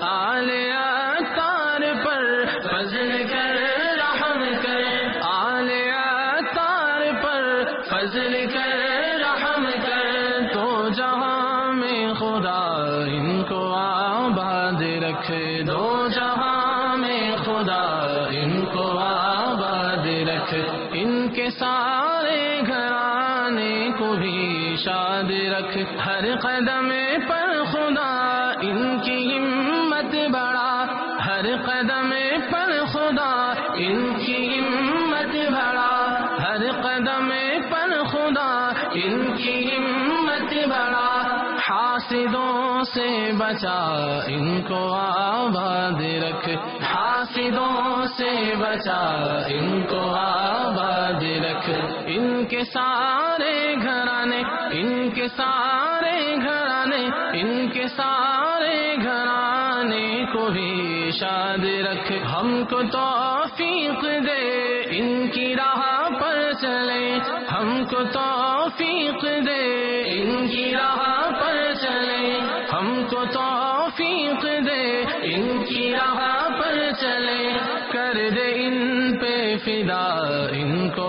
آل اطہار پر فضل کر رحم کر، آل اطہار پر فضل کر رحم کر، تو جہاں میں خدا ان کو آباد رکھ، دو جہاں میں خدا ان کو آباد رکھ، ان کے سارے گھرانے کو بھی شاد رکھ، ہر قدم پر خدا ان کی ہمت بڑھا، ہر قدم پر خدا ان کی ہمت بڑھا، ہر قدم پر خدا ان کی ہمت بڑھا، حاسدوں سے بچا ان کو آباد رکھ، حاسدوں سے بچا ان کو آباد رکھ، ان کے سارے گھرانے، ان کے سارے گھرانے، ان کے سارے گھرانے کو بھی شاد رکھ، ہم کو توفیق دے ان کی راہ پر چلے، ہم کو توفیق دے ان کی راہ پر چلے، ہم کو توفیق دے ان کی راہ پر چلے، کر دے ان پہ فدا ان کو